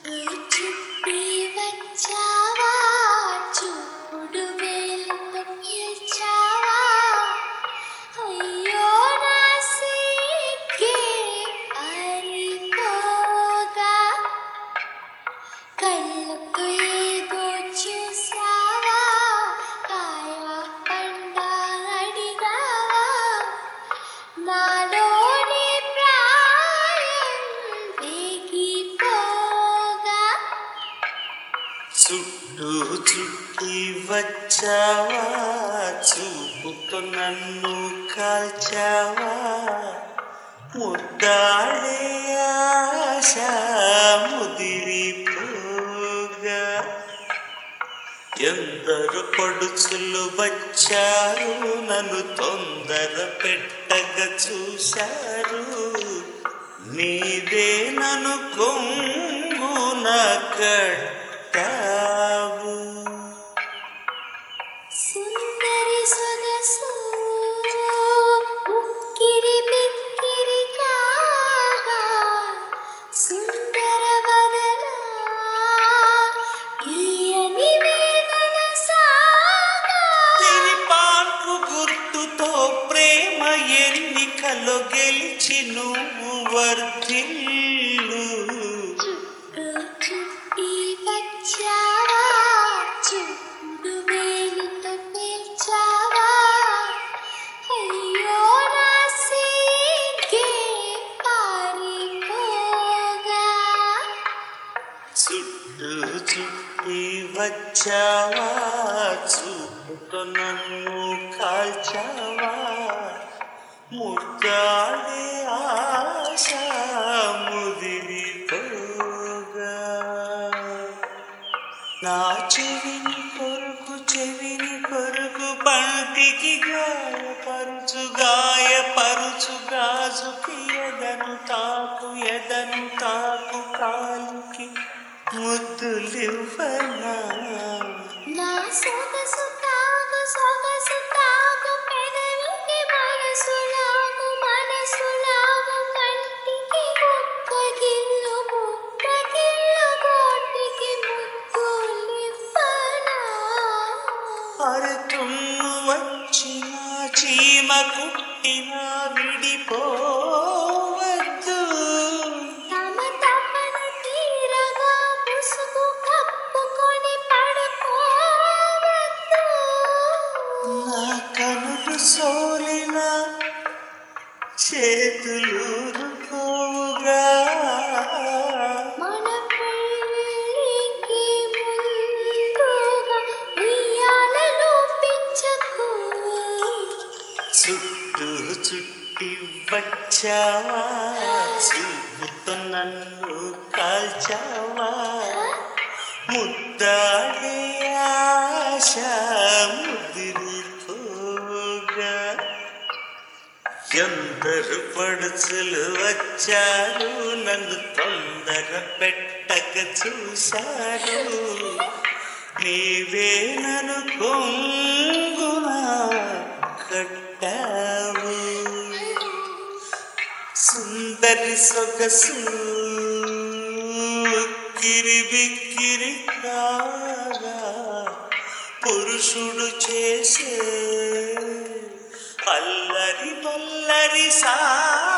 చుట్టి వచ్చావా చూపుడు వేలుతో పిలిచావా అయ్యో నా సిగ్గే ఆరిపోగా కళ్ళతో ఏదో చూసావా కాయా పండా అడిగావా నాలోని ప్రాయం వేగిపోగా చుట్టూ చుట్టి వచ్చావా చూపుతో నన్ను కాల్చావా ముద్దాడే ఆశ ముదిరిపోగా ఎందరు పడుచులు వచ్చారు నన్ను తొందర పెట్టగా చూశారు నీదే నన్ను కొంగున కట్టావు సుందరి సొగసు ఉక్కిరి బిక్కిరి కాగా సుందర వదన తీయని వేదన సాగా తిరిపాటు గుర్తుతో ప్రేమ ఎన్నికలో గెలిచి నువ్వు వర్ధిల్లు చుట్టూ చుట్టి వచ్చావా చూపుడు వేలుతో పిలిచావా అయ్యో నా సిగ్గే పారిపోగా చుట్టూ చుట్టి వచ్చావా చూపుతో నన్ను కాల్చావా ముద్దాడే ఆశ ముదిరిపోగా నా చెవిని కొరకు పంటికి గాయపరుచు గాజుకి ఎదను తాకు కాలుకి ముద్దులివ్వనా నా సొగసు తాగు పెదవికి మనసు లాగు కంటికి ముక్కగిల్లు గోటికి ముద్దులివ్వనా అరుతుమ్ము వచ్చిన చీమ కుట్టిన విడిపోవద్దు తమను తీరగా ముసుగు కప్పుకొని పడుకోవద్దు నా కనులు సోలిన చేతులూరుకోగా మన పెళ్ళికి ముందుగా ఉయ్యాలలో పెంచకు చుట్టూ చుట్టి వచ్చావా చూపుతో నన్ను కాల్చావా ముద్దాడే ఆశ ముదిరిపోగా ఎందరు పడుచులు వచ్చారు నన్ను తొందర పెట్టక చూశారు నీవే నన్ను కొంగున కట్టావు సుందరి సొగసు కిరిబిక్కిరి కాగా పురుషుడు చేసే అల్లరి పల్లరి సా